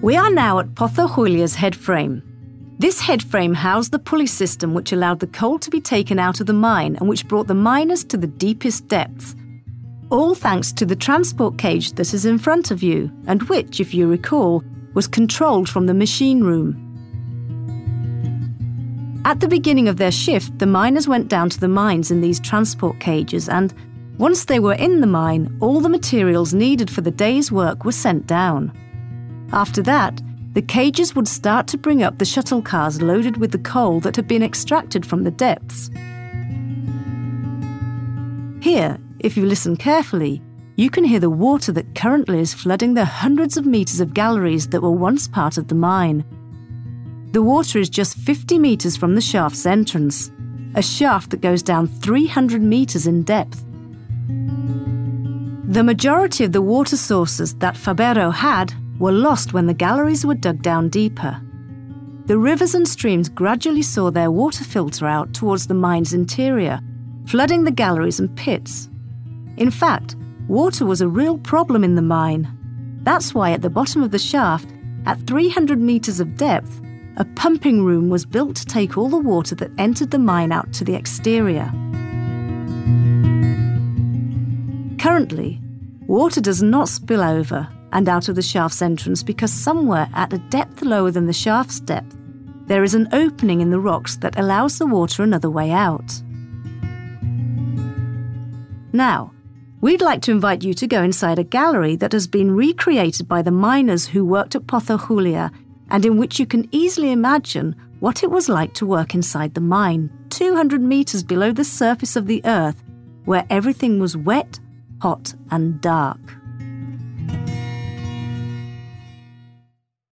We are now at Pozo Julia's headframe. This headframe housed the pulley system which allowed the coal to be taken out of the mine and which brought the miners to the deepest depths. All thanks to the transport cage that is in front of you and which, if you recall, was controlled from the machine room. At the beginning of their shift, the miners went down to the mines in these transport cages and, once they were in the mine, all the materials needed for the day's work were sent down. After that, the cages would start to bring up the shuttle cars loaded with the coal that had been extracted from the depths. Here, if you listen carefully, you can hear the water that currently is flooding the hundreds of meters of galleries that were once part of the mine. The water is just 50 meters from the shaft's entrance, a shaft that goes down 300 meters in depth. The majority of the water sources that Fabero had were lost when the galleries were dug down deeper. The rivers and streams gradually saw their water filter out towards the mine's interior, flooding the galleries and pits. In fact, water was a real problem in the mine. That's why at the bottom of the shaft, at 300 meters of depth, a pumping room was built to take all the water that entered the mine out to the exterior. Currently, water does not spill over and out of the shaft's entrance because somewhere at a depth lower than the shaft's depth, there is an opening in the rocks that allows the water another way out. Now, we'd like to invite you to go inside a gallery that has been recreated by the miners who worked at Pozo Julia and in which you can easily imagine what it was like to work inside the mine, 200 meters below the surface of the earth, where everything was wet, hot and dark.